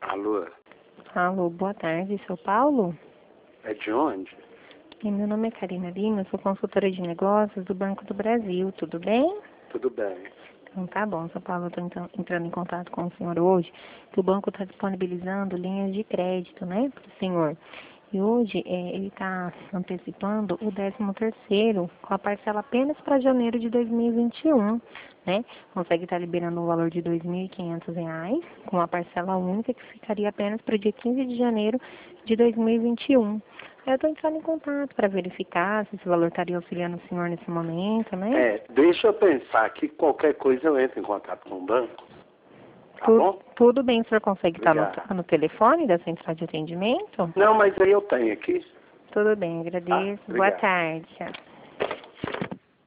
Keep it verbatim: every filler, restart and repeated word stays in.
Alô? Alô, boa tarde, sou Paulo? É de onde? E meu nome é Karina Lima, sou consultora de negócios do Banco do Brasil, tudo bem? Tudo bem. Então tá bom, sou Paulo, eu estou entrando em contato com o senhor hoje, que o banco está disponibilizando linhas de crédito, né, para o senhor. E hoje é, ele está antecipando o décimo terceiro com a parcela apenas para janeiro de dois mil e vinte e um, né? Consegue estar liberando um valor de dois mil e quinhentos reais, com uma parcela única que ficaria apenas para o dia quinze de janeiro de dois mil e vinte e um. Eu estou entrando em contato para verificar se esse valor estaria auxiliando o senhor nesse momento, né? É, deixa eu pensar que qualquer coisa eu entro em contato com o banco. Tá Tu, bom? tudo bem, o senhor consegue estar no, Obrigado. no telefone da central de atendimento? Não, mas aí eu tenho aqui. Tudo bem, Tá? agradeço. Boa Obrigado. tarde. Tchau.